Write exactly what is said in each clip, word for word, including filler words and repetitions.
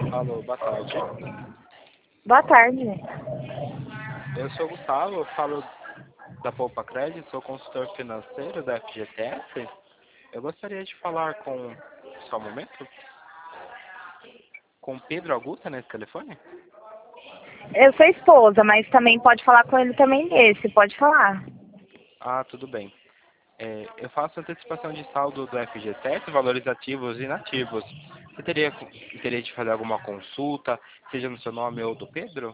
Alô, boa tarde. Boa tarde. Eu sou o Gustavo, eu falo da Poupa Crédito, sou consultor financeiro da F G T S. Eu gostaria de falar com, só um momento, com Pedro Augusta nesse telefone? Eu sou esposa, mas também pode falar com ele também nesse, pode falar. Ah, tudo bem. É, eu faço antecipação de saldo do F G T S, valores ativos e inativos. Você teria interesse de fazer alguma consulta, seja no seu nome ou do Pedro?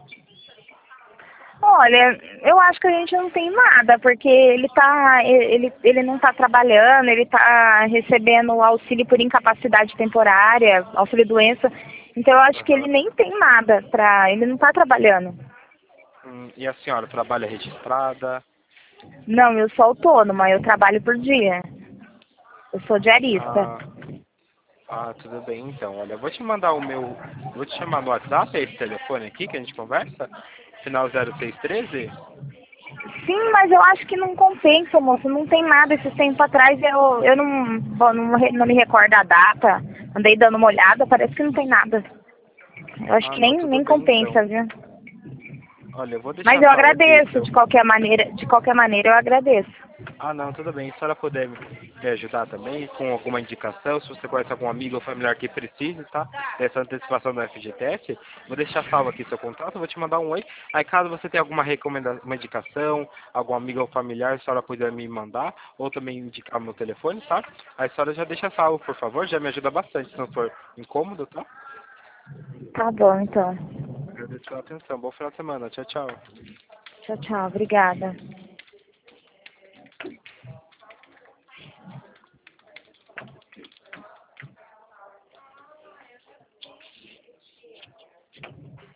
Olha, eu acho que a gente não tem nada, porque ele tá, ele, ele não está trabalhando, ele está recebendo auxílio por incapacidade temporária, auxílio doença, então eu acho que ele Aham. nem tem nada para, ele não está trabalhando. Hum, e a senhora trabalha registrada? Não, eu sou autônoma, eu trabalho por dia. Eu sou diarista. Ah, ah, tudo bem então. Olha, eu vou te mandar o meu. Vou te chamar no WhatsApp, é esse telefone aqui que a gente conversa? Final zero seis treze? Sim, mas eu acho que não compensa, moço. Não tem nada. Esses tempos atrás eu, eu não, bom, não, re- não me recordo a data. Andei dando uma olhada, parece que não tem nada. Eu acho Ah, que não, nem, tudo nem bem então. compensa, viu? Olha, eu vou Mas deixar eu salvo aqui agradeço, seu. de qualquer maneira, de qualquer maneira eu agradeço. Ah, não, tudo bem. Se a senhora puder me me ajudar também com alguma indicação, se você conhece algum amigo ou familiar que precise, tá? Dessa antecipação do F G T S, vou deixar salvo aqui seu contato, vou te mandar um oi. Aí caso você tenha alguma recomendação, uma indicação, algum amigo ou familiar, a senhora puder me mandar, ou também indicar meu telefone, tá? Aí a senhora já deixa salvo, por favor, já me ajuda bastante, se não for incômodo, tá? Tá bom, então. Agradeço pela atenção. Bom final de semana. Tchau, tchau. Tchau, tchau. Obrigada.